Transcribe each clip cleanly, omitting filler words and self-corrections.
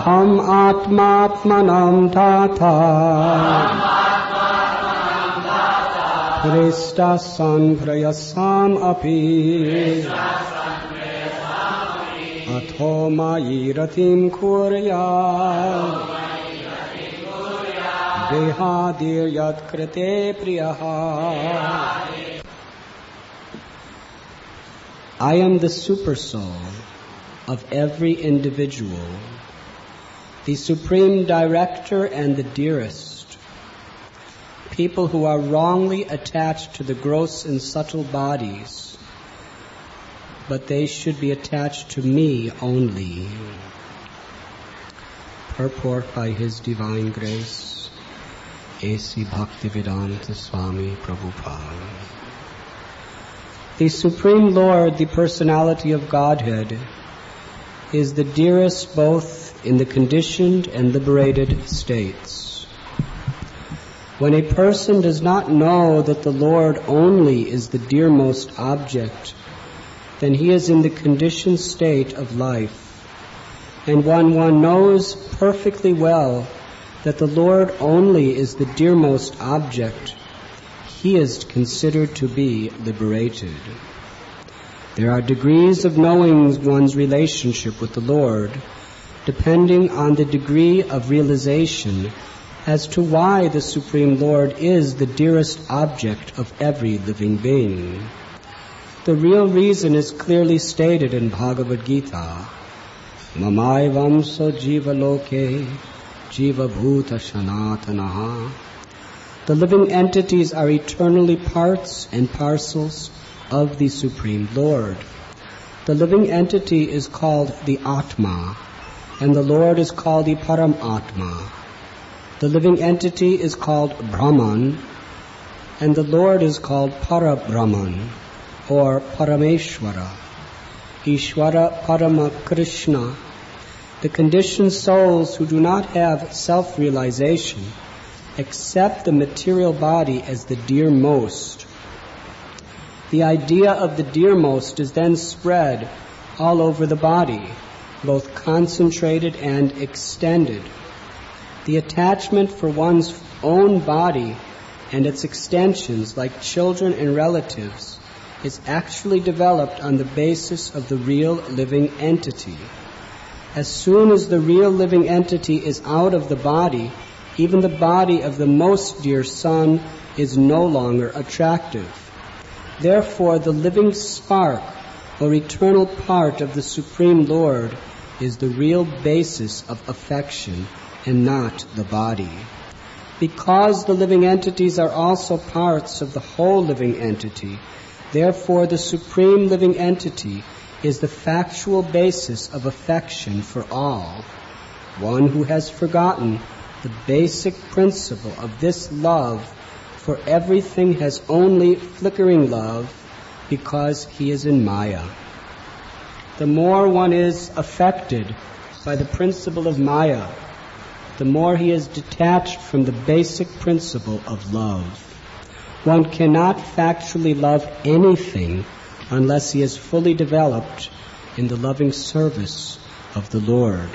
Aham atmatmanam tata Hristasan prayasam api Atho mayiratim kuryat Dehadir yat krite priyaha. I am the supersoul of every individual, the supreme director and the dearest. People who are wrongly attached to the gross and subtle bodies, but they should be attached to me only. Purport by His Divine Grace, A.C. Bhaktivedanta Swami Prabhupada. The Supreme Lord, the Personality of Godhead, is the dearest both in the conditioned and liberated states. When a person does not know that the Lord only is the dearmost object, then he is in the conditioned state of life. And when one knows perfectly well that the Lord only is the dearmost object, he is considered to be liberated. There are degrees of knowing one's relationship with the Lord, depending on the degree of realization as to why the Supreme Lord is the dearest object of every living being. The real reason is clearly stated in Bhagavad Gita. Mamaivamso jiva loke jiva bhuta shanatanaha. The living entities are eternally parts and parcels of the Supreme Lord. The living entity is called the Atma, and the Lord is called the Paramatma. The living entity is called Brahman, and the Lord is called Parabrahman, or Parameshwara. Ishwara Parama Krishna. The conditioned souls who do not have self-realization accept the material body as the dearmost. The idea of the dearmost is then spread all over the body, both concentrated and extended. The attachment for one's own body and its extensions, like children and relatives, is actually developed on the basis of the real living entity. As soon as the real living entity is out of the body, even the body of the most dear son is no longer attractive. Therefore, the living spark or eternal part of the Supreme Lord is the real basis of affection and not the body. Because the living entities are also parts of the whole living entity, therefore the Supreme Living Entity is the factual basis of affection for all. One who has forgotten the basic principle of this love for everything has only flickering love because he is in Maya. The more one is affected by the principle of Maya, the more he is detached from the basic principle of love. One cannot factually love anything unless he is fully developed in the loving service of the Lord.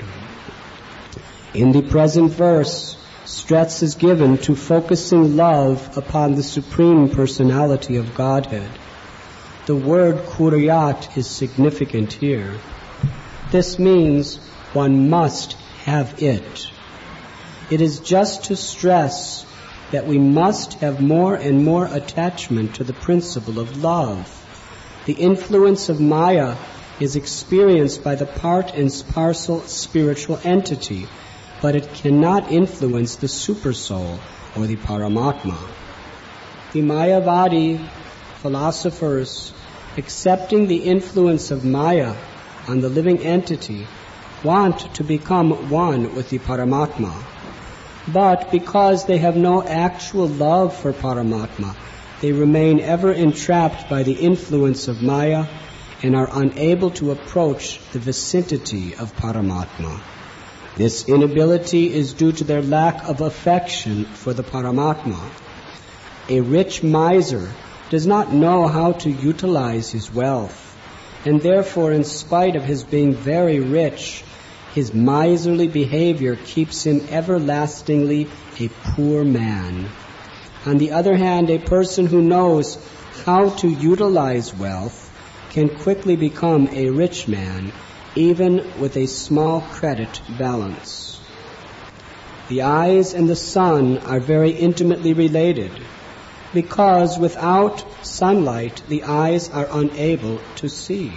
In the present verse, stress is given to focusing love upon the Supreme Personality of Godhead. The word kuryat is significant here. This means one must have it. It is just to stress that we must have more and more attachment to the principle of love. The influence of Maya is experienced by the part and parcel spiritual entity, but it cannot influence the Supersoul or the Paramatma. The Mayavadi philosophers, accepting the influence of Maya on the living entity, want to become one with the Paramatma. But because they have no actual love for Paramatma, they remain ever entrapped by the influence of Maya and are unable to approach the vicinity of Paramatma. This inability is due to their lack of affection for the Paramatma. A rich miser does not know how to utilize his wealth, and therefore, in spite of his being very rich, His miserly behavior keeps him everlastingly a poor man. On the other hand, a person who knows how to utilize wealth can quickly become a rich man, even with a small credit balance. The eyes and the sun are very intimately related, because without sunlight the eyes are unable to see.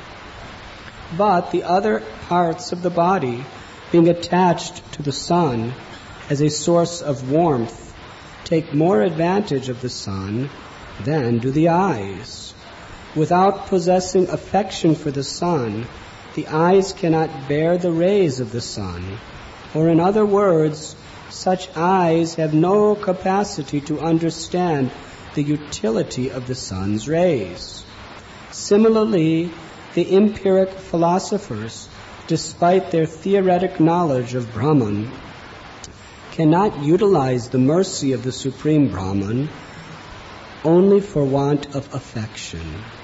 But the other parts of the body, being attached to the sun as a source of warmth, take more advantage of the sun than do the eyes. Without possessing affection for the sun, the eyes cannot bear the rays of the sun, or in other words, such eyes have no capacity to understand the utility of the sun's rays. Similarly, the empiric philosophers, despite their theoretic knowledge of Brahman, cannot utilize the mercy of the Supreme Brahman only for want of affection.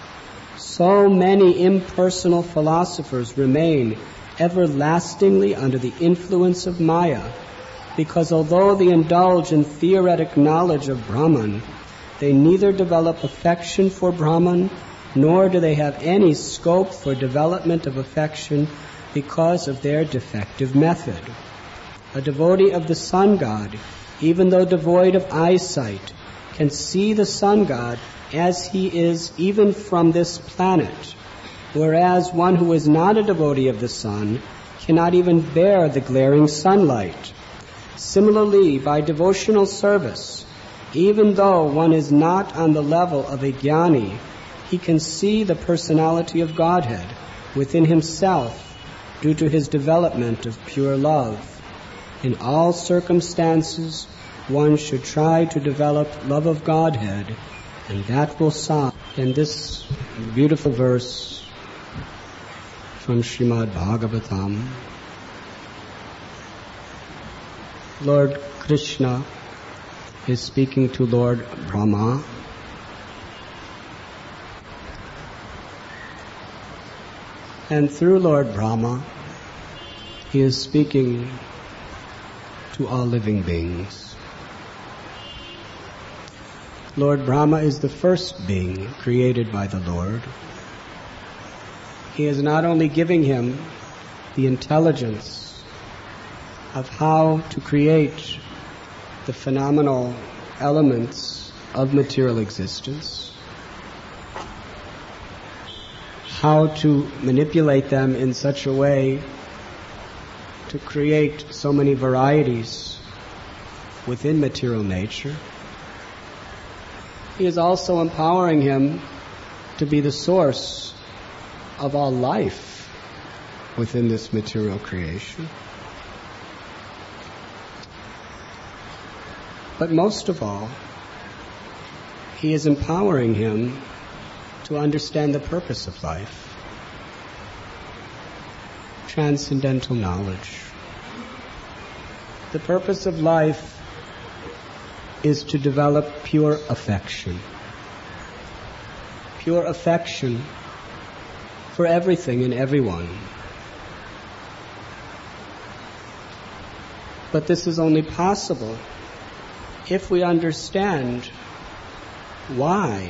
So many impersonal philosophers remain everlastingly under the influence of Maya, because although they indulge in theoretic knowledge of Brahman, they neither develop affection for Brahman, nor do they have any scope for development of affection because of their defective method. A devotee of the sun god, even though devoid of eyesight, can see the sun god as he is even from this planet, whereas one who is not a devotee of the sun cannot even bear the glaring sunlight. Similarly, by devotional service, even though one is not on the level of a jnani, he can see the personality of Godhead within himself due to his development of pure love. In all circumstances, one should try to develop love of Godhead, and that will solve. In this beautiful verse from Srimad Bhagavatam, Lord Krishna is speaking to Lord Brahma, and through Lord Brahma, he is speaking to all living beings. Lord Brahma is the first being created by the Lord. He is not only giving him the intelligence of how to create the phenomenal elements of material existence, how to manipulate them in such a way to create so many varieties within material nature. He is also empowering him to be the source of all life within this material creation. But most of all, he is empowering him to understand the purpose of life, transcendental knowledge. The purpose of life is to develop pure affection for everything and everyone. But this is only possible if we understand why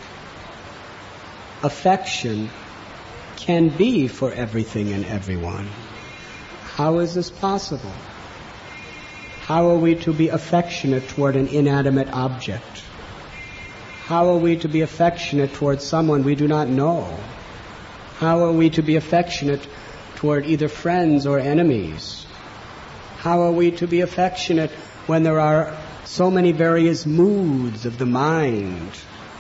affection can be for everything and everyone. How is this possible? How are we to be affectionate toward an inanimate object? How are we to be affectionate toward someone we do not know? How are we to be affectionate toward either friends or enemies? How are we to be affectionate when there are so many various moods of the mind?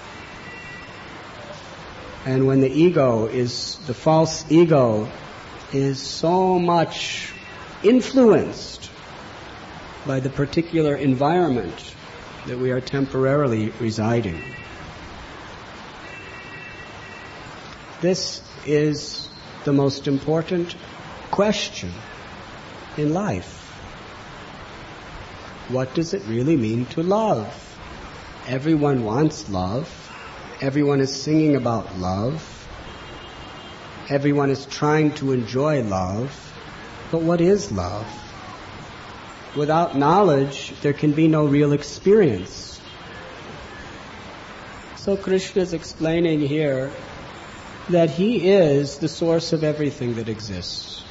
And when the false ego is so much influenced by the particular environment that we are temporarily residing. This is the most important question in life. What does it really mean to love? Everyone wants love. Everyone is singing about love. Everyone is trying to enjoy love. But what is love? Without knowledge, there can be no real experience. So Krishna is explaining here that He is the source of everything that exists.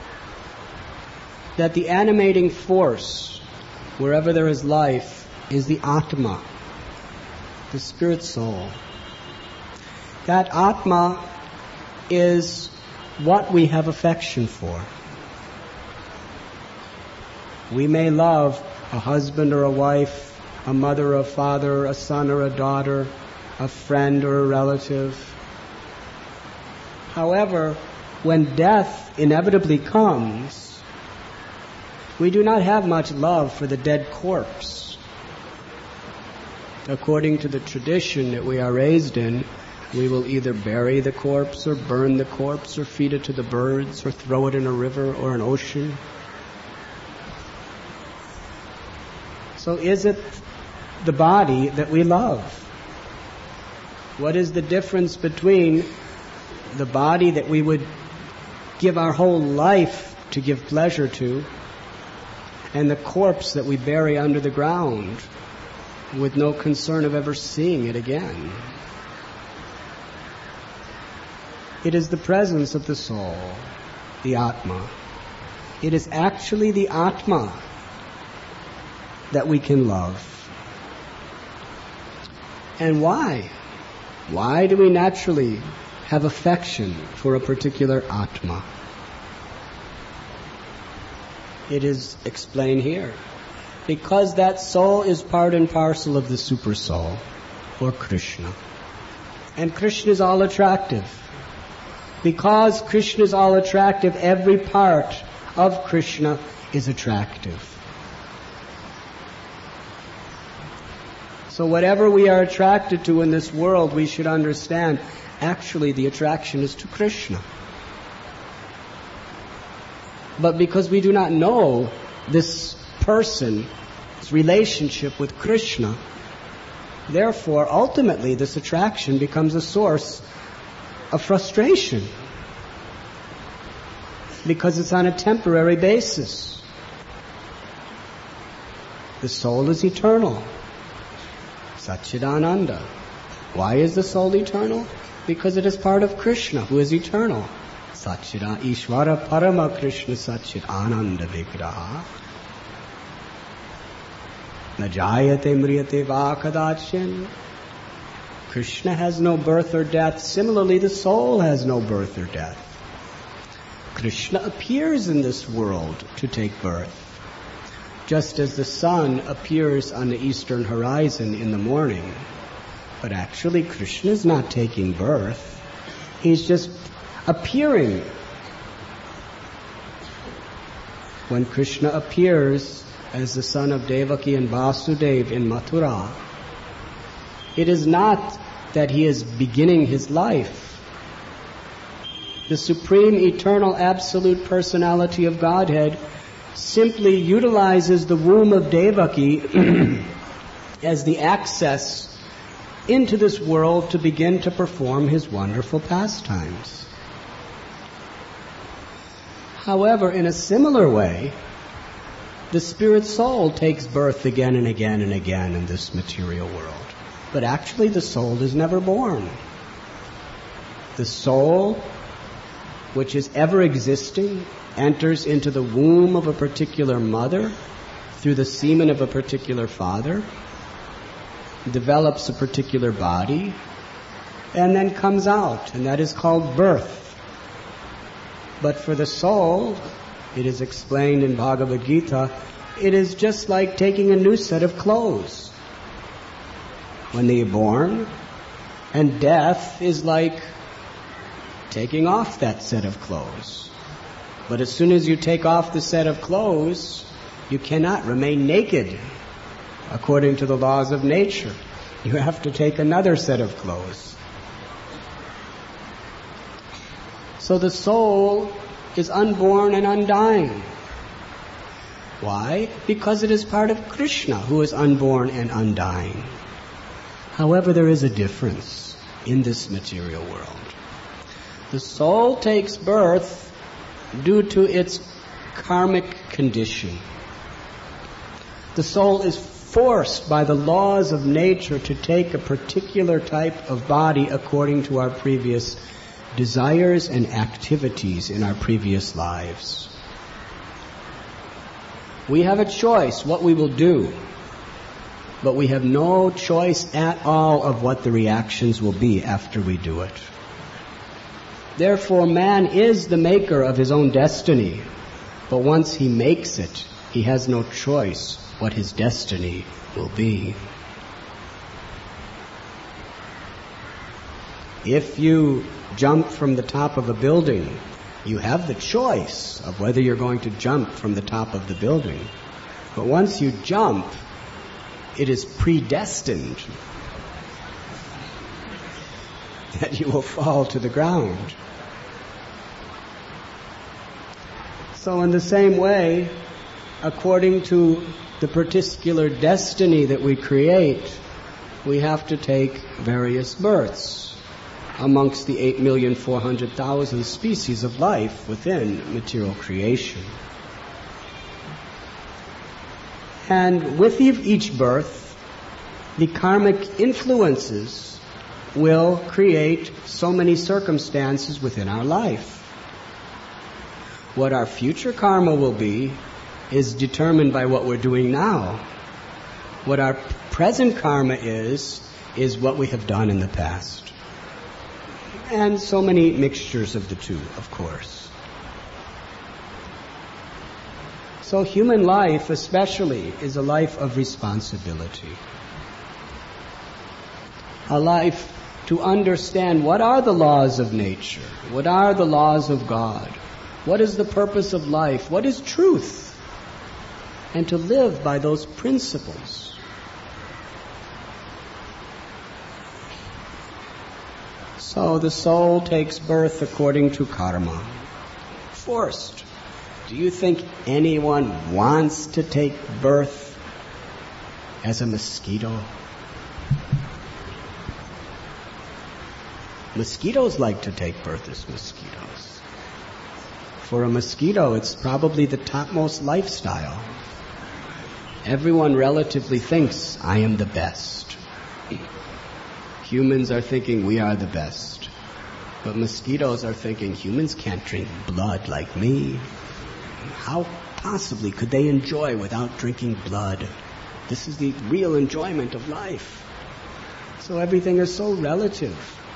That the animating force, wherever there is life, is the Atma, the spirit soul. That Atma is what we have affection for. We may love a husband or a wife, a mother or a father, a son or a daughter, a friend or a relative. However, when death inevitably comes, we do not have much love for the dead corpse. According to the tradition that we are raised in, we will either bury the corpse or burn the corpse or feed it to the birds or throw it in a river or an ocean. So is it the body that we love? What is the difference between the body that we would give our whole life to give pleasure to and the corpse that we bury under the ground with no concern of ever seeing it again? It is the presence of the soul, the Atma. It is actually the Atma that we can love. And why? Why do we naturally have affection for a particular Atma? It is explained here. Because that soul is part and parcel of the super soul, or Krishna. And Krishna is all attractive. Because Krishna is all attractive, every part of Krishna is attractive. So whatever we are attracted to in this world, we should understand, actually the attraction is to Krishna. But because we do not know this person's relationship with Krishna, therefore, ultimately, this attraction becomes a source of frustration. Because it's on a temporary basis. The soul is eternal. Satchidananda. Why is the soul eternal? Because it is part of Krishna, who is eternal. Satchidananda Ishvara Parama Krishna Satchidananda Vigraha. Najayate Mriyate Vakadachin. Krishna has no birth or death. Similarly, the soul has no birth or death. Krishna appears in this world to take birth. Just as the sun appears on the eastern horizon in the morning. But actually, Krishna is not taking birth. He's just appearing. When Krishna appears as the son of Devaki and Vasudeva in Mathura, it is not that he is beginning his life. The supreme, eternal, absolute personality of Godhead simply utilizes the womb of Devaki as the access into this world to begin to perform his wonderful pastimes. However, in a similar way, the spirit soul takes birth again and again and again in this material world. But actually the soul is never born. The soul, which is ever existing, enters into the womb of a particular mother through the semen of a particular father, develops a particular body, and then comes out, and that is called birth. But for the soul, it is explained in Bhagavad Gita, it is just like taking a new set of clothes. When they are born, and death is like taking off that set of clothes. But as soon as you take off the set of clothes, you cannot remain naked according to the laws of nature. You have to take another set of clothes. So the soul is unborn and undying. Why? Because it is part of Krishna, who is unborn and undying. However, there is a difference in this material world. The soul takes birth due to its karmic condition. The soul is forced by the laws of nature to take a particular type of body according to our previous desires and activities in our previous lives. We have a choice what we will do, but we have no choice at all of what the reactions will be after we do it. Therefore, man is the maker of his own destiny, but once he makes it, he has no choice what his destiny will be. If you jump from the top of a building, you have the choice of whether you're going to jump from the top of the building. But once you jump, it is predestined that you will fall to the ground. So in the same way, according to the particular destiny that we create, we have to take various births amongst the 8,400,000 species of life within material creation. And with each birth, the karmic influences will create so many circumstances within our life. What our future karma will be is determined by what we're doing now. What our present karma is what we have done in the past. And so many mixtures of the two, of course. So human life especially is a life of responsibility. A life to understand what are the laws of nature, what are the laws of God, what is the purpose of life, what is truth, and to live by those principles. So the soul takes birth according to karma. Forced. Do you think anyone wants to take birth as a mosquito? Mosquitoes like to take birth as mosquitoes. For a mosquito, it's probably the topmost lifestyle. Everyone relatively thinks, I am the best. Humans are thinking, we are the best. But mosquitoes are thinking, humans can't drink blood like me. How possibly could they enjoy without drinking blood? This is the real enjoyment of life. So everything is so relative.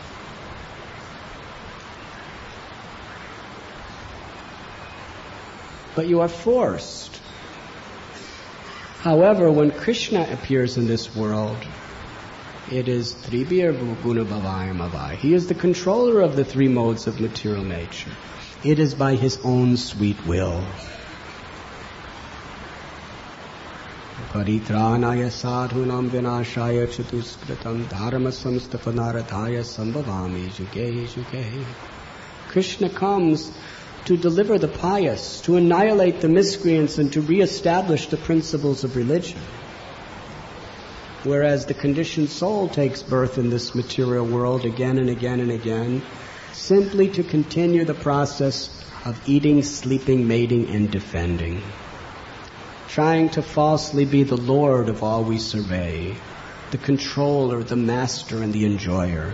But you are forced. However, when Krishna appears in this world, it is Tribir Guna Bhavayam Avai. He is the controller of the three modes of material nature. It is by his own sweet will. Paritranaya sadhunam vinashaya chatuskritam dharma samsthapanarathaya sambhavami juge juge. Krishna comes to deliver the pious, to annihilate the miscreants, and to reestablish the principles of religion. Whereas the conditioned soul takes birth in this material world again and again and again, simply to continue the process of eating, sleeping, mating, and defending. Trying to falsely be the Lord of all we survey, the controller, the master, and the enjoyer.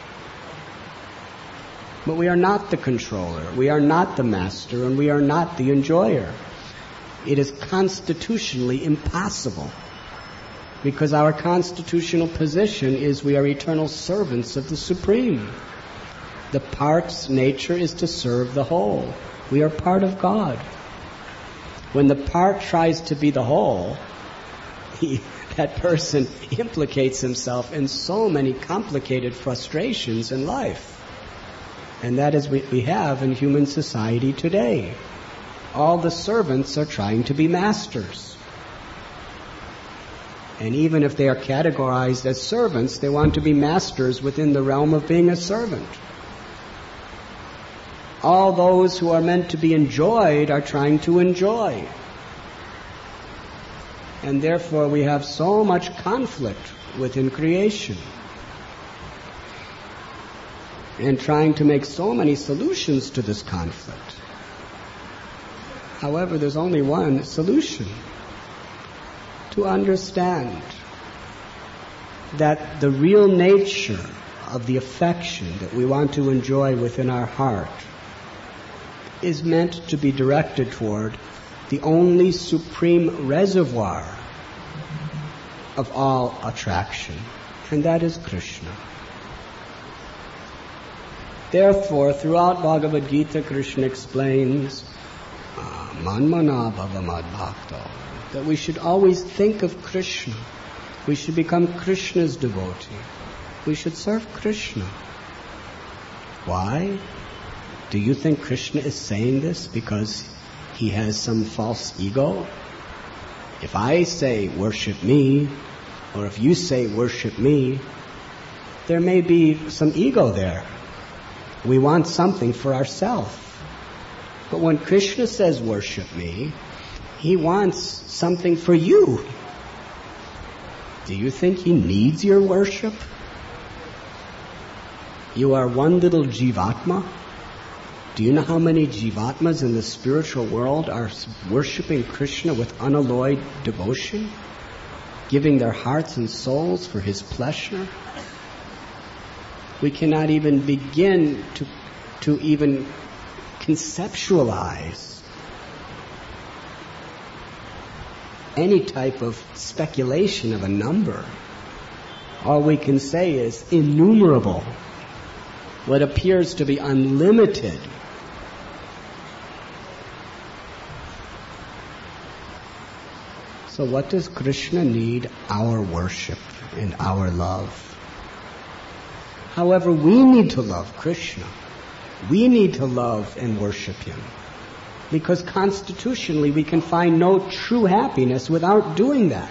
But we are not the controller, we are not the master, and we are not the enjoyer. It is constitutionally impossible, because our constitutional position is we are eternal servants of the Supreme. The part's nature is to serve the whole. We are part of God. When the part tries to be the whole, that person implicates himself in so many complicated frustrations in life. And that is what we have in human society today. All the servants are trying to be masters. And even if they are categorized as servants, they want to be masters within the realm of being a servant. All those who are meant to be enjoyed are trying to enjoy. And therefore we have so much conflict within creation. And trying to make so many solutions to this conflict. However, there's only one solution: to understand that the real nature of the affection that we want to enjoy within our heart is meant to be directed toward the only supreme reservoir of all attraction, and that is Krishna. Therefore, throughout Bhagavad Gita, Krishna explains, Manmana bhava madbhakto, that we should always think of Krishna. We should become Krishna's devotee. We should serve Krishna. Why? Do you think Krishna is saying this because he has some false ego? If I say, worship me, or if you say, worship me, there may be some ego there. We want something for ourselves. But when Krishna says, worship me, he wants something for you. Do you think he needs your worship? You are one little jivatma. Do you know how many jivatmas in the spiritual world are worshiping Krishna with unalloyed devotion, giving their hearts and souls for his pleasure? We cannot even begin to even conceptualize any type of speculation of a number. All we can say is innumerable, what appears to be unlimited. So what does Krishna need? Our worship and our love. However, we need to love Krishna. We need to love and worship him. Because constitutionally we can find no true happiness without doing that.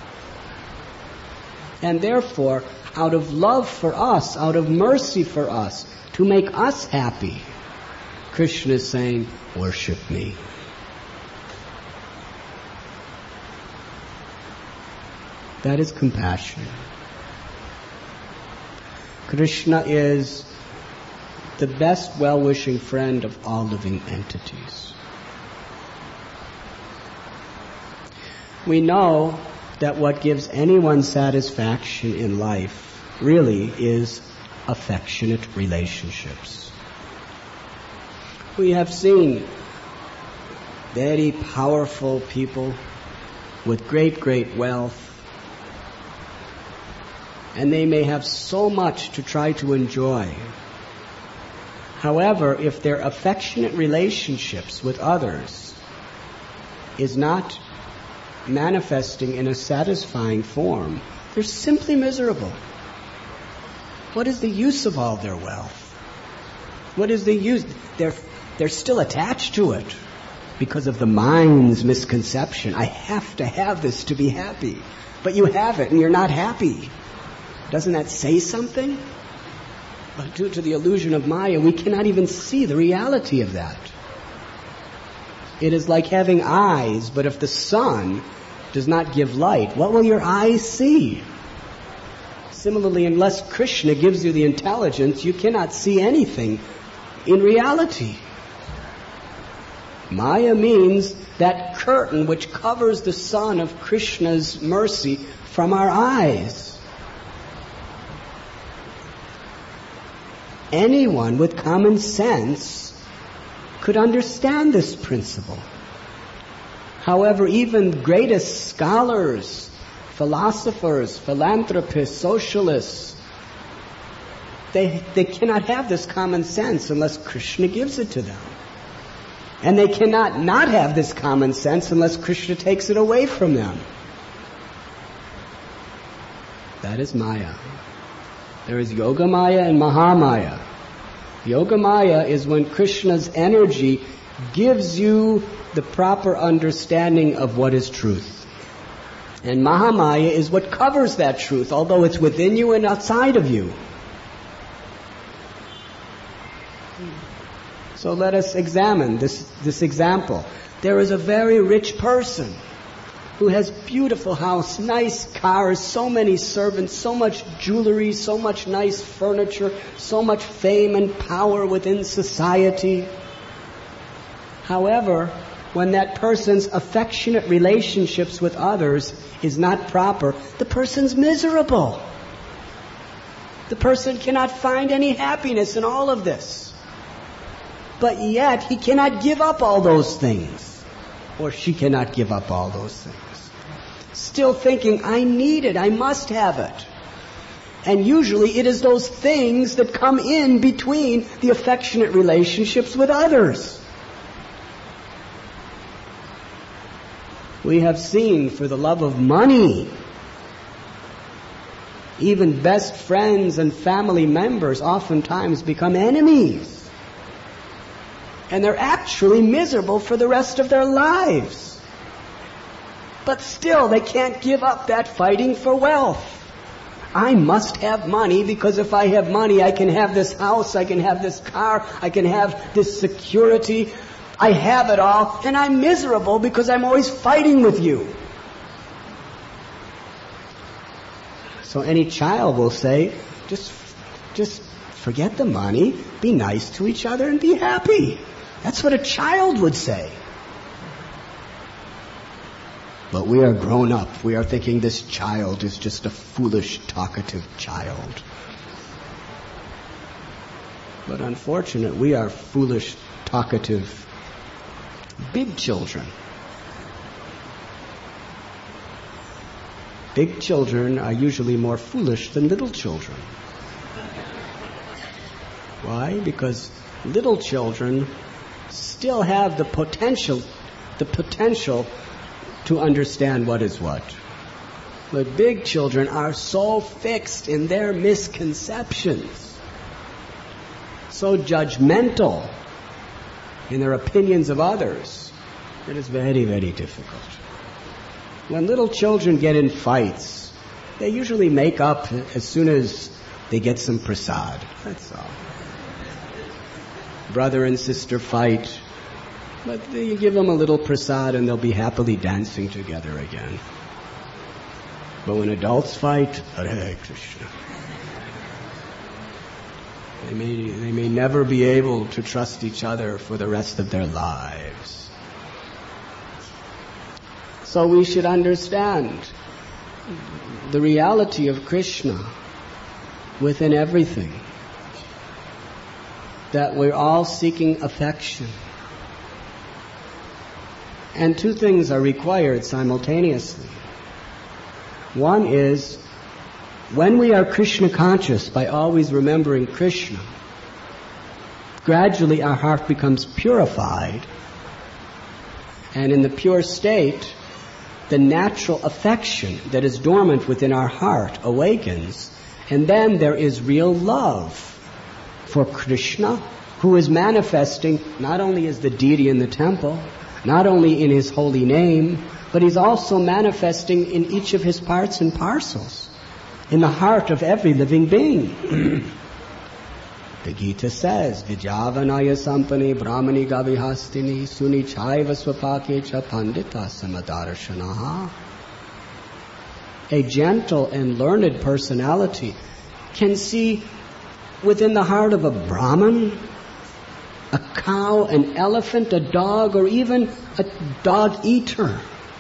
And therefore, out of love for us, out of mercy for us, to make us happy, Krishna is saying, worship me. That is compassion. Krishna is the best well-wishing friend of all living entities. We know that what gives anyone satisfaction in life really is affectionate relationships. We have seen very powerful people with great wealth, and they may have so much to try to enjoy. However, if their affectionate relationships with others is not manifesting in a satisfying form, they're simply miserable. What is the use of all their wealth? What is the use? They're still attached to it because of the mind's misconception. I have to have this to be happy. But you have it and you're not happy. Doesn't that say something? But due to the illusion of Maya, we cannot even see the reality of that. It is like having eyes, but if the sun does not give light, what will your eyes see? Similarly, unless Krishna gives you the intelligence, you cannot see anything in reality. Maya means that curtain which covers the sun of Krishna's mercy from our eyes. Anyone with common sense could understand this principle. However, even the greatest scholars, philosophers, philanthropists, socialists, they cannot have this common sense unless Krishna gives it to them. And they cannot not have this common sense unless Krishna takes it away from them. That is Maya. There is Yoga Maya and Mahamaya. Yoga Maya is when Krishna's energy gives you the proper understanding of what is truth. And Mahamaya is what covers that truth, although it's within you and outside of you. So let us examine this example. There is a very rich person who has beautiful house, nice cars, so many servants, so much jewelry, so much nice furniture, so much fame and power within society. However, when that person's affectionate relationships with others is not proper, the person's miserable. The person cannot find any happiness in all of this. But yet, he cannot give up all those things. Or she cannot give up all those things. Still thinking, I need it, I must have it. And usually it is those things that come in between the affectionate relationships with others. We have seen, for the love of money, even best friends and family members oftentimes become enemies. And they're actually miserable for the rest of their lives. But still, they can't give up that fighting for wealth. I must have money because if I have money, I can have this house, I can have this car, I can have this security. I have it all, and I'm miserable because I'm always fighting with you. So any child will say, just forget the money, be nice to each other, and be happy. That's what a child would say. But we are grown up. We are thinking this child is just a foolish, talkative child. But unfortunately, we are foolish, talkative big children. Big children are usually more foolish than little children. Why? Because little children still have the potential to understand what is what. But big children are so fixed in their misconceptions, so judgmental in their opinions of others, it is very, very difficult. When little children get in fights, they usually make up as soon as they get some prasad. That's all. Brother and sister fight, but you give them a little prasad and they'll be happily dancing together again. But when adults fight, Hare Krishna. They may never be able to trust each other for the rest of their lives. So we should understand the reality of Krishna within everything. That we're all seeking affection. And two things are required simultaneously. One is, when we are Krishna conscious, by always remembering Krishna, gradually our heart becomes purified, and in the pure state, the natural affection that is dormant within our heart awakens, and then there is real love for Krishna, who is manifesting not only as the deity in the temple, not only in his holy name, but he's also manifesting in each of his parts and parcels, in the heart of every living being. The Gita says, Vijavanaya sampani brahmani gavihastini suni chaiva swapake cha pandita samadarshanaha. A gentle and learned personality can see within the heart of a Brahmin, a cow, an elephant, a dog, or even a dog eater,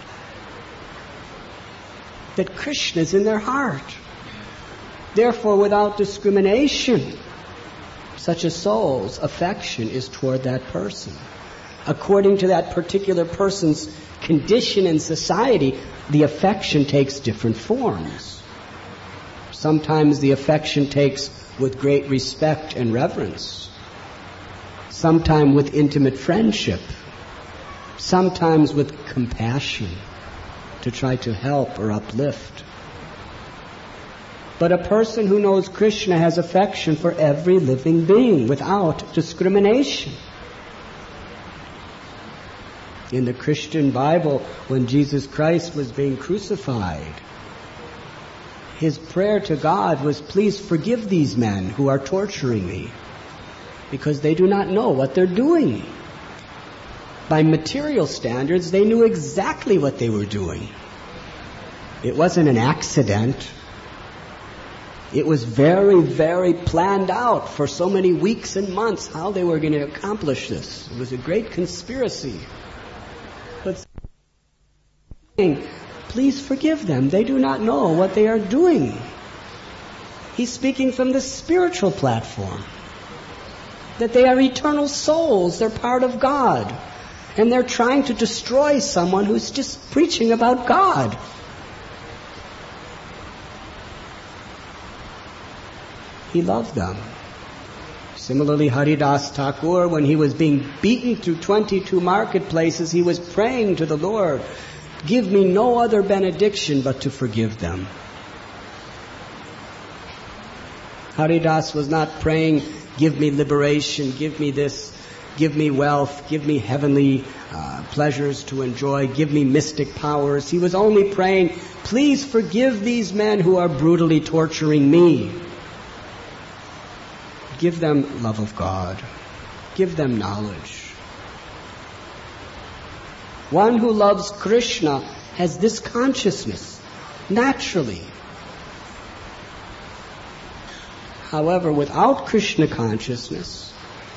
that Krishna is in their heart. Therefore, without discrimination, such a soul's affection is toward that person. According to that particular person's condition in society, the affection takes different forms. Sometimes the affection takes with great respect and reverence. Sometimes with intimate friendship. Sometimes with compassion to try to help or uplift. But a person who knows Krishna has affection for every living being without discrimination. In the Christian Bible, when Jesus Christ was being crucified, his prayer to God was, please forgive these men who are torturing me, because they do not know what they're doing. By material standards, they knew exactly what they were doing. It wasn't an accident. It was very, very planned out for so many weeks and months how they were going to accomplish this. It was a great conspiracy. please forgive them. They do not know what they are doing. He's speaking from the spiritual platform. That they are eternal souls. They're part of God. And they're trying to destroy someone who's just preaching about God. He loved them. Similarly, Haridas Thakur, when he was being beaten through 22 marketplaces, he was praying to the Lord, give me no other benediction but to forgive them. Haridas was not praying, give me liberation, give me this, give me wealth, give me heavenly pleasures to enjoy, give me mystic powers. He was only praying, please forgive these men who are brutally torturing me. Give them love of God. Give them knowledge. One who loves Krishna has this consciousness, naturally. However, without Krishna consciousness,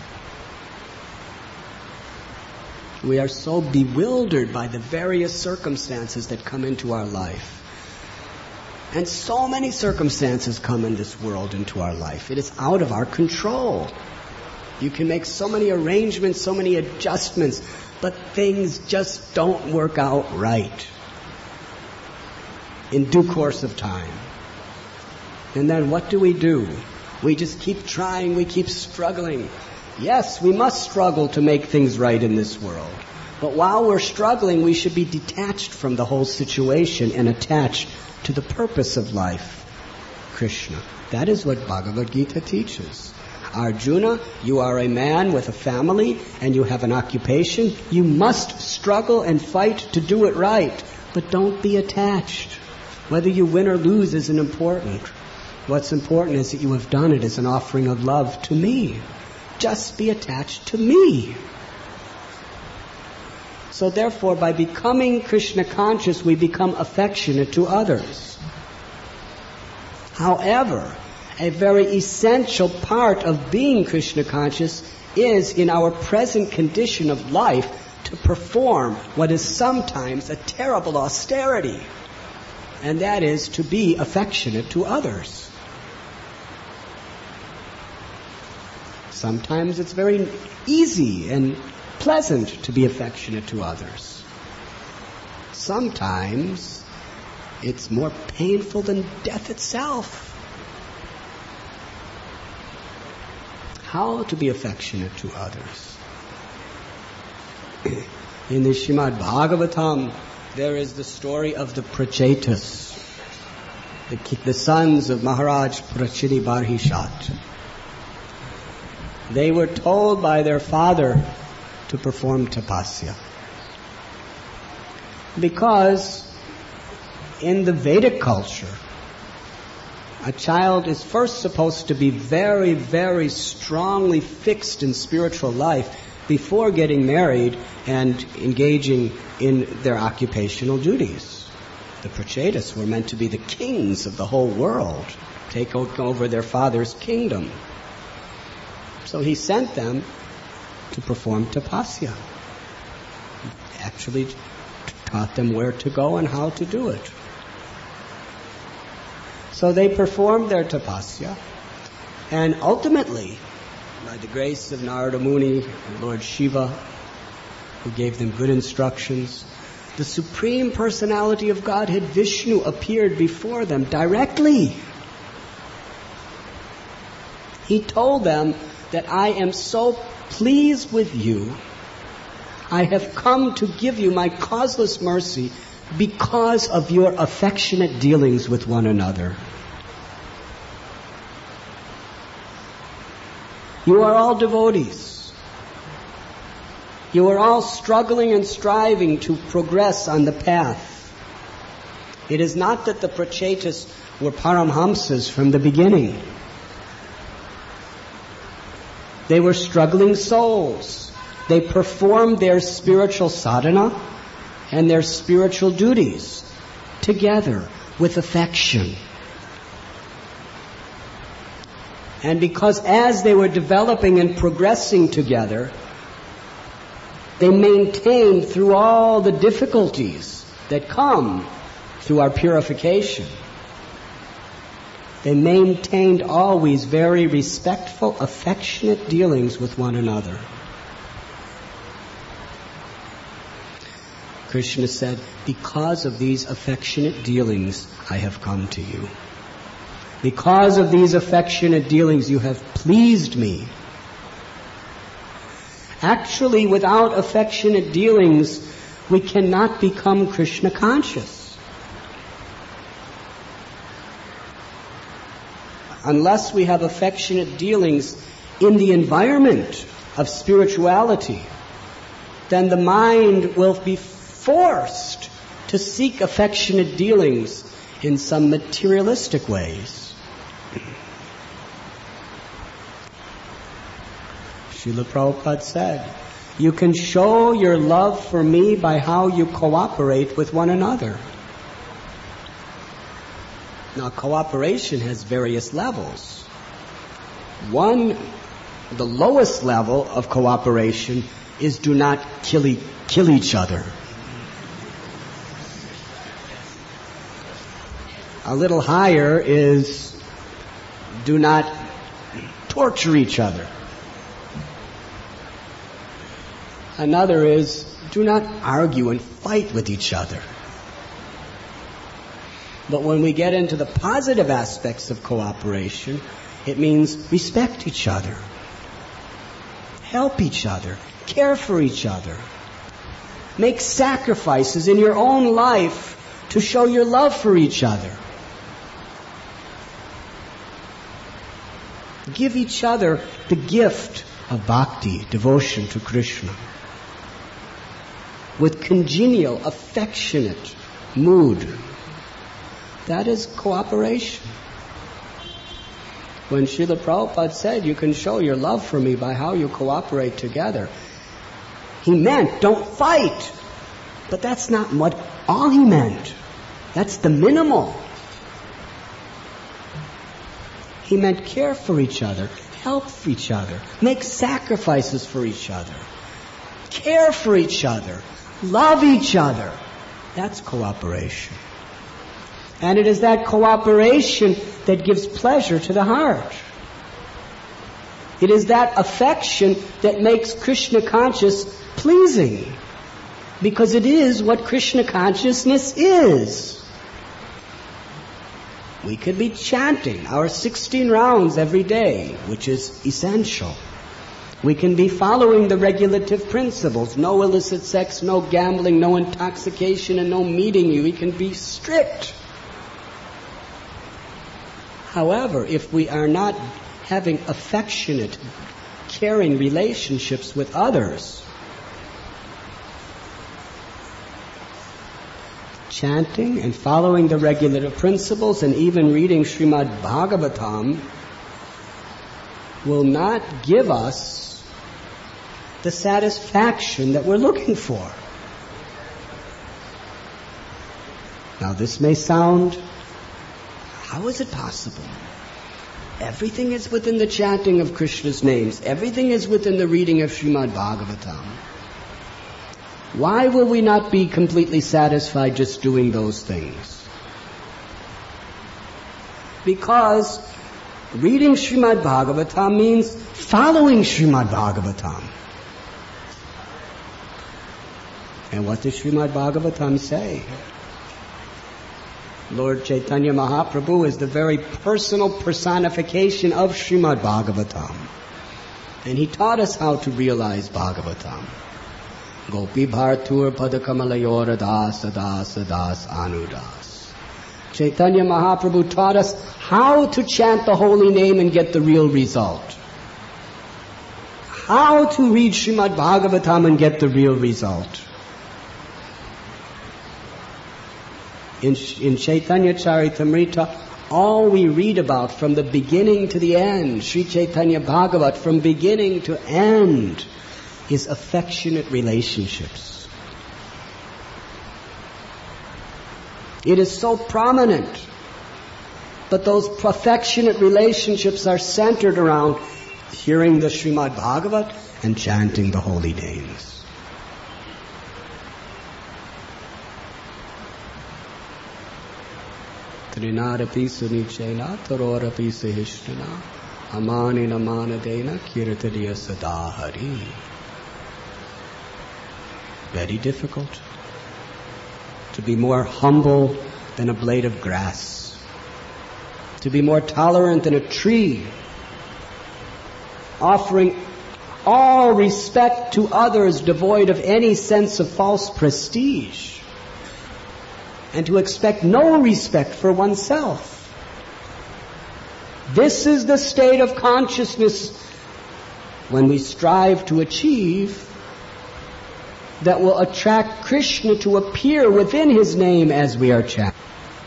we are so bewildered by the various circumstances that come into our life. And so many circumstances come in this world into our life. It is out of our control. You can make so many arrangements, so many adjustments, but things just don't work out right in due course of time. And then what do? We just keep trying, we keep struggling. Yes, we must struggle to make things right in this world. But while we're struggling, we should be detached from the whole situation and attached to the purpose of life, Krishna. That is what Bhagavad Gita teaches. Arjuna, you are a man with a family and you have an occupation. You must struggle and fight to do it right, but don't be attached. Whether you win or lose isn't important. What's important is that you have done it as an offering of love to me. Just be attached to me. So therefore, by becoming Krishna conscious, we become affectionate to others. However, a very essential part of being Krishna conscious is, in our present condition of life, to perform what is sometimes a terrible austerity, and that is to be affectionate to others. Sometimes it's very easy and pleasant to be affectionate to others. Sometimes it's more painful than death itself. How to be affectionate to others? In the Srimad Bhagavatam, there is the story of the Prachetas, the sons of Maharaj Prachini Barhishat. They were told by their father to perform tapasya. Because in the Vedic culture, a child is first supposed to be very, very strongly fixed in spiritual life before getting married and engaging in their occupational duties. The Prachetas were meant to be the kings of the whole world, take over their father's kingdom. So he sent them to perform tapasya. He actually taught them where to go and how to do it. So they performed their tapasya, and ultimately, by the grace of Narada Muni and Lord Shiva, who gave them good instructions, the Supreme Personality of Godhead, Vishnu, appeared before them directly. He told them that I am so pleased with you, I have come to give you my causeless mercy because of your affectionate dealings with one another. You are all devotees. You are all struggling and striving to progress on the path. It is not that the Prachetas were Paramhamsas from the beginning. They were struggling souls. They performed their spiritual sadhana and their spiritual duties together with affection. And because as they were developing and progressing together, they maintained through all the difficulties that come through our purification. They maintained always very respectful, affectionate dealings with one another. Krishna said, because of these affectionate dealings, I have come to you. Because of these affectionate dealings, you have pleased me. Actually, without affectionate dealings, we cannot become Krishna conscious. Unless we have affectionate dealings in the environment of spirituality, then the mind will be forced to seek affectionate dealings in some materialistic ways. Srila Prabhupada said, you can show your love for me by how you cooperate with one another. Now, cooperation has various levels. One, the lowest level of cooperation is do not kill each other. A little higher is do not torture each other. Another is do not argue and fight with each other. But when we get into the positive aspects of cooperation, it means respect each other, help each other, care for each other, make sacrifices in your own life to show your love for each other. Give each other the gift of bhakti, devotion to Krishna, with congenial, affectionate mood. That is cooperation. When Srila Prabhupada said, you can show your love for me by how you cooperate together, he meant don't fight. But that's not all he meant. That's the minimal. He meant care for each other, help for each other, make sacrifices for each other, care for each other, love each other. That's cooperation. And it is that cooperation that gives pleasure to the heart. It is that affection that makes Krishna conscious pleasing, because it is what Krishna consciousness is. We could be chanting our 16 rounds every day, which is essential. We can be following the regulative principles. No illicit sex, no gambling, no intoxication, and no meeting you. We can be strict. However, if we are not having affectionate, caring relationships with others, chanting and following the regulative principles and even reading Srimad Bhagavatam will not give us the satisfaction that we're looking for. Now this may sound, how is it possible? Everything is within the chanting of Krishna's names. Everything is within the reading of Srimad Bhagavatam. Why will we not be completely satisfied just doing those things? Because reading Srimad Bhagavatam means following Srimad Bhagavatam. And what does Srimad Bhagavatam say? Lord Chaitanya Mahaprabhu is the very personal personification of Srimad Bhagavatam. And he taught us how to realize Bhagavatam. Gopi Bhartur Padakamalayora Das Das Das Anudas. Chaitanya Mahaprabhu taught us how to chant the holy name and get the real result. How to read Srimad Bhagavatam and get the real result. In Chaitanya Charitamrita, all we read about from the beginning to the end, Sri Chaitanya Bhagavat, from beginning to end, is affectionate relationships. It is so prominent. But those affectionate relationships are centered around hearing the Srimad Bhagavat and chanting the holy names. Trinarapi Sunichena, Tarorapi Sahishtana, Amani Namanadena, Kirtadiya Sadahari. Very difficult. To be more humble than a blade of grass. To be more tolerant than a tree. Offering all respect to others, devoid of any sense of false prestige. And to expect no respect for oneself. This is the state of consciousness when we strive to achieve that will attract Krishna to appear within His name as we are chanting.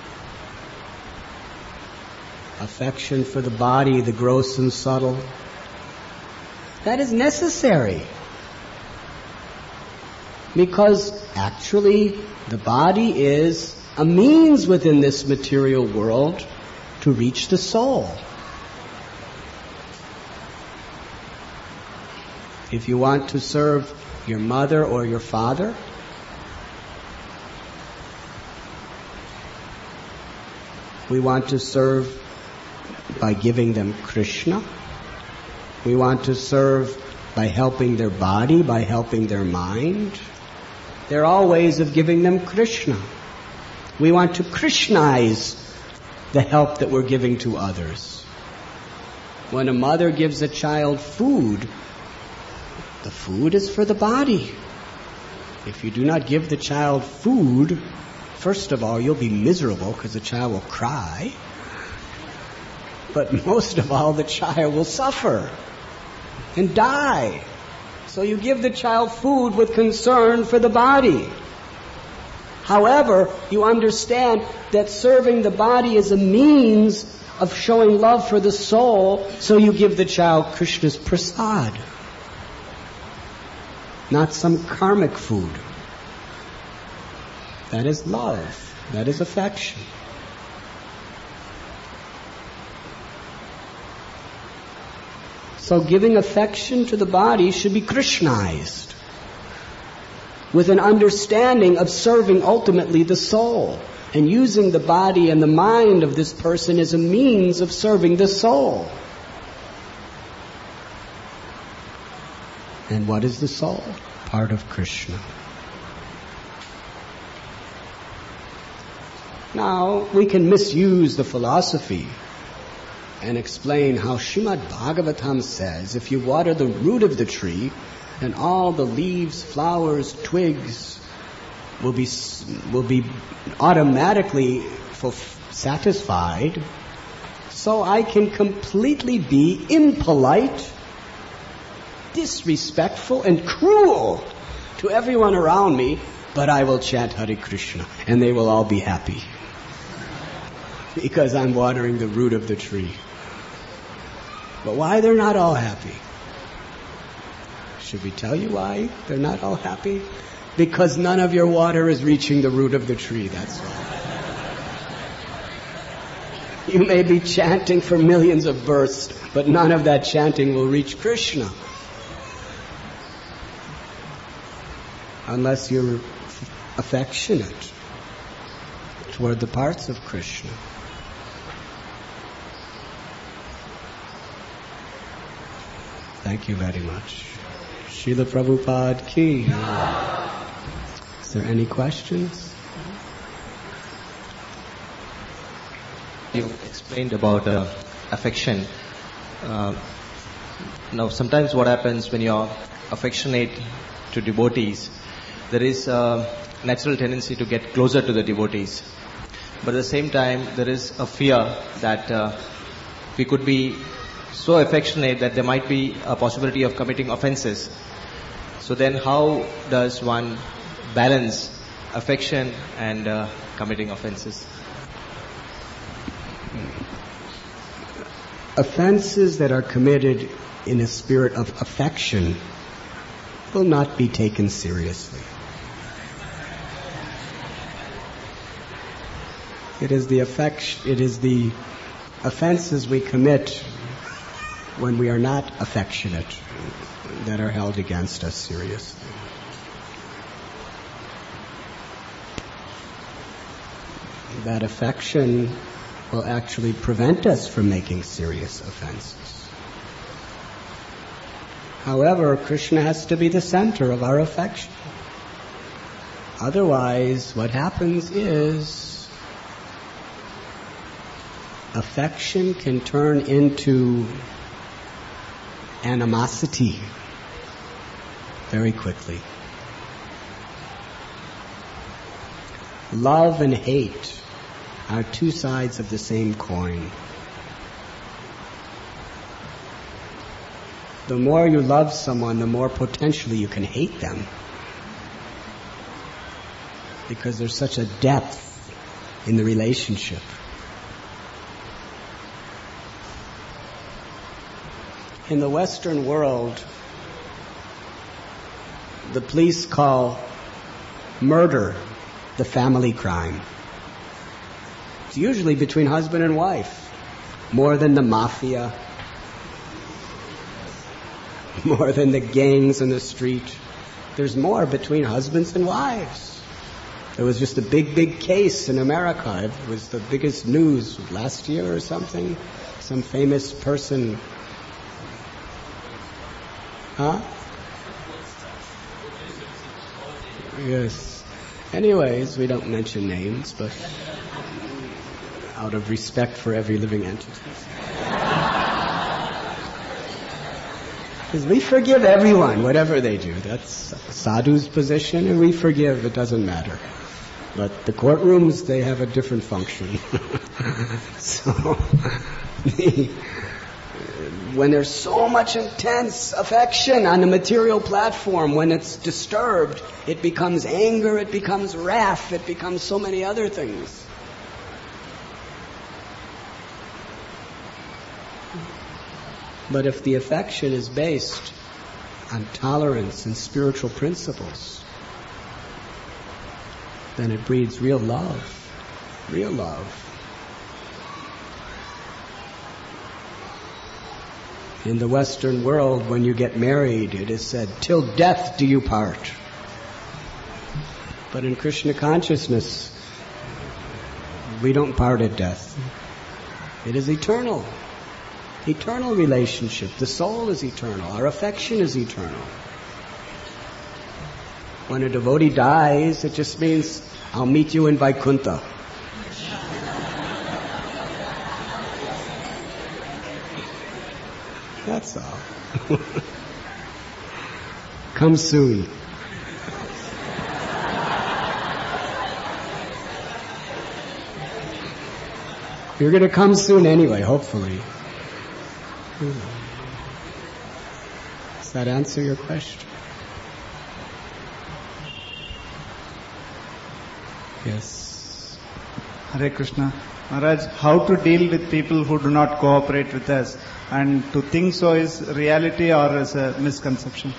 Affection for the body, the gross and subtle, that is necessary. Because actually the body is a means within this material world to reach the soul. If you want to serve your mother or your father, we want to serve by giving them Krishna. We want to serve by helping their body, by helping their mind. There are all ways of giving them Krishna. We want to Krishnaize the help that we're giving to others. When a mother gives a child food, the food is for the body. If you do not give the child food, first of all, you'll be miserable because the child will cry. But most of all, the child will suffer and die. So you give the child food with concern for the body. However, you understand that serving the body is a means of showing love for the soul, so you give the child Krishna's prasad, not some karmic food. That is love. That is affection. So giving affection to the body should be Krishnaized, with an understanding of serving ultimately the soul, and using the body and the mind of this person as a means of serving the soul. And what is the soul? Part of Krishna. Now, we can misuse the philosophy and explain how Srimad Bhagavatam says, if you water the root of the tree, then all the leaves, flowers, twigs will be automatically satisfied. So I can completely be impolite, disrespectful, and cruel to everyone around me, but I will chant Hare Krishna, and they will all be happy. Because I'm watering the root of the tree. But why they're not all happy? Should we tell you why they're not all happy? Because none of your water is reaching the root of the tree, that's why. You may be chanting for millions of births, but none of that chanting will reach Krishna. Unless you're affectionate toward the parts of Krishna. Thank you very much. Srila Prabhupada ki. Is there any questions? You explained about affection. Now, sometimes what happens when you're affectionate to devotees, there is a natural tendency to get closer to the devotees. But at the same time, there is a fear that we could be so affectionate that there might be a possibility of committing offenses. So then how does one balance affection and committing offenses? Offenses that are committed in a spirit of affection will not be taken seriously. It is the offenses we commit when we are not affectionate that are held against us seriously. That affection will actually prevent us from making serious offenses. However, Krishna has to be the center of our affection. Otherwise, what happens is affection can turn into animosity very quickly. Love and hate are two sides of the same coin. The more you love someone, the more potentially you can hate them. Because there's such a depth in the relationship. In the Western world, the police call murder the family crime. It's usually between husband and wife, more than the mafia, more than the gangs in the street. There's more between husbands and wives. There was just a big case in America. It was the biggest news last year or something. Some famous person. Huh? Yes. Anyways, we don't mention names, but out of respect for every living entity. Because we forgive everyone, whatever they do. That's sadhu's position, and we forgive, it doesn't matter. But the courtrooms, they have a different function. So, when there's so much intense affection on the material platform, when it's disturbed, it becomes anger, it becomes wrath, it becomes so many other things. But if the affection is based on tolerance and spiritual principles, then it breeds real love. Real love. In the Western world, when you get married, it is said, till death do you part. But in Krishna consciousness, we don't part at death. It is eternal. Eternal relationship. The soul is eternal. Our affection is eternal. When a devotee dies, it just means, I'll meet you in Vaikuntha. That's all. Come soon. You're going to come soon anyway, hopefully. Does that answer your question? Yes. Hare Krishna. Maharaj, how to deal with people who do not cooperate with us? And to think so is reality or is a misconception?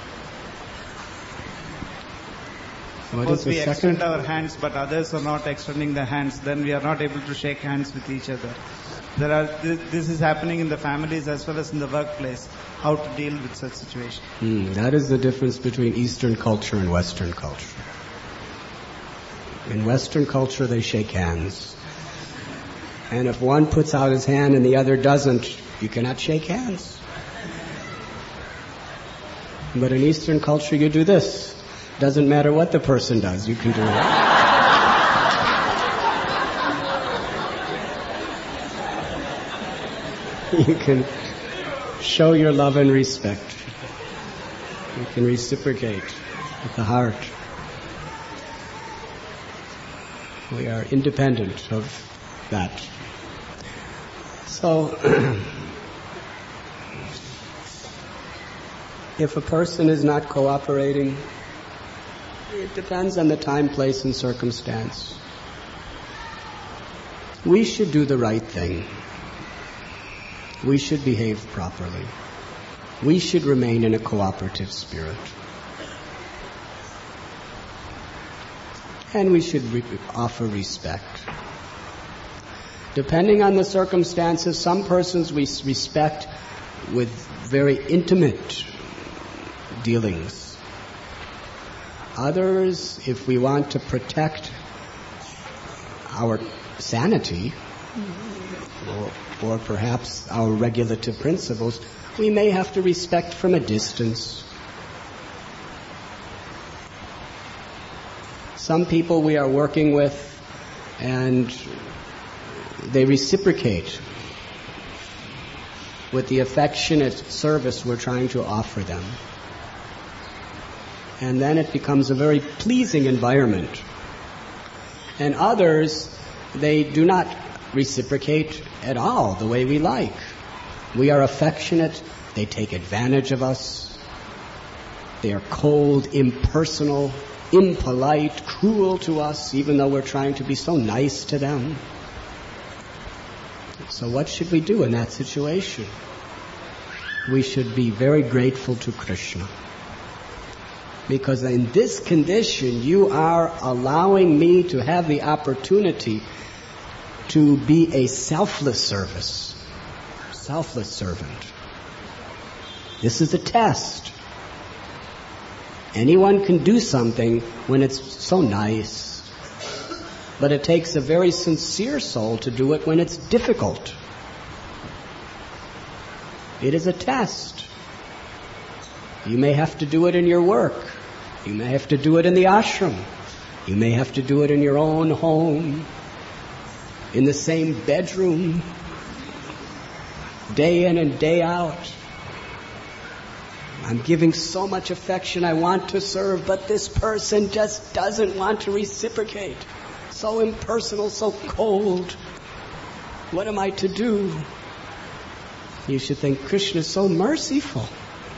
Suppose we extend our hands but others are not extending their hands, then we are not able to shake hands with each other. This is happening in the families as well as in the workplace. How to deal with such situation? That is the difference between Eastern culture and Western culture. In Western culture, they shake hands. And if one puts out his hand and the other doesn't, you cannot shake hands. But in Eastern culture, you do this. Doesn't matter what the person does, you can do it. You can show your love and respect. You can reciprocate with the heart. We are independent of that. So, if a person is not cooperating, it depends on the time, place, and circumstance. We should do the right thing. We should behave properly. We should remain in a cooperative spirit. And we should offer respect. Depending on the circumstances, some persons we respect with very intimate dealings. Others, if we want to protect our sanity, or perhaps our regulative principles, we may have to respect from a distance. Some people we are working with, and they reciprocate with the affectionate service we're trying to offer them. And then it becomes a very pleasing environment. And others, they do not reciprocate at all the way we like. We are affectionate, they take advantage of us. They are cold, impersonal, impolite, cruel to us, even though we're trying to be so nice to them. So what should we do in that situation? We should be very grateful to Krishna. Because in this condition, you are allowing me to have the opportunity to be a selfless servant. This is a test. Anyone can do something when it's so nice, but it takes a very sincere soul to do it when it's difficult. It is a test. You may have to do it in your work. You may have to do it in the ashram. You may have to do it in your own home, in the same bedroom, day in and day out. I'm giving so much affection, I want to serve, but this person just doesn't want to reciprocate. So impersonal, so cold. What am I to do? You should think Krishna is so merciful.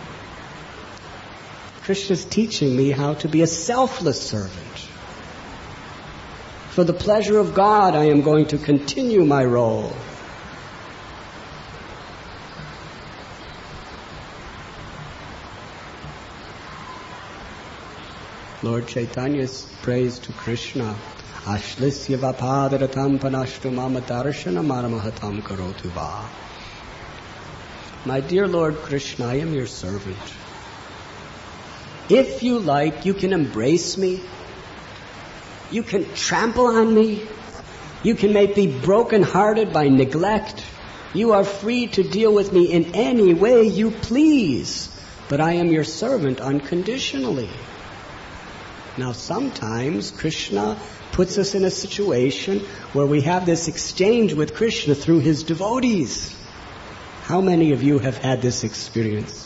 Krishna is teaching me how to be a selfless servant. For the pleasure of God, I am going to continue my role. Lord Chaitanya prays to Krishna, Ashlisya vapadaratam panashtu mama darshana maramahatam karotu va. My dear Lord Krishna, I am your servant. If you like, you can embrace me. You can trample on me. You can make me broken-hearted by neglect. You are free to deal with me in any way you please. But I am your servant unconditionally. Now sometimes Krishna puts us in a situation where we have this exchange with Krishna through his devotees. How many of you have had this experience?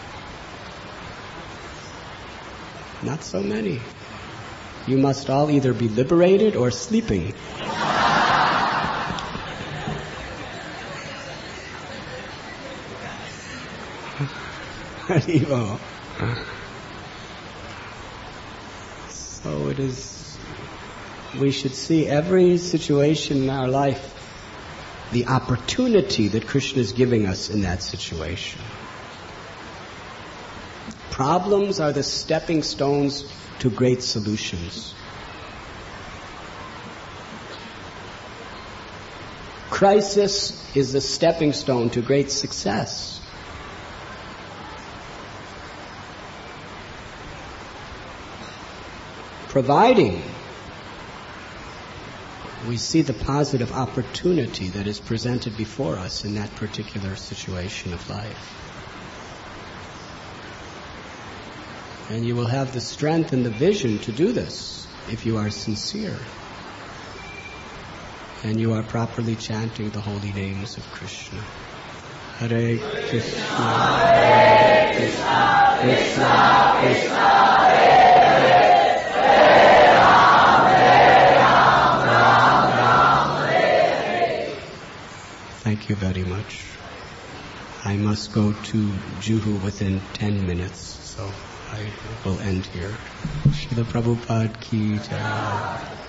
Not so many. You must all either be liberated or sleeping. Haribo. So it is, we should see every situation in our life, the opportunity that Krishna is giving us in that situation. Problems are the stepping stones to great solutions. Crisis is the stepping stone to great success. Providing we see the positive opportunity that is presented before us in that particular situation of life. And you will have the strength and the vision to do this if you are sincere. And you are properly chanting the holy names of Krishna. Hare Krishna, Hare Krishna, Krishna Krishna, Hare Ram, Ram Ram, Hare. Thank you very much. I must go to Juhu within 10 minutes, so I will end here. Srila Prabhupada ki jai.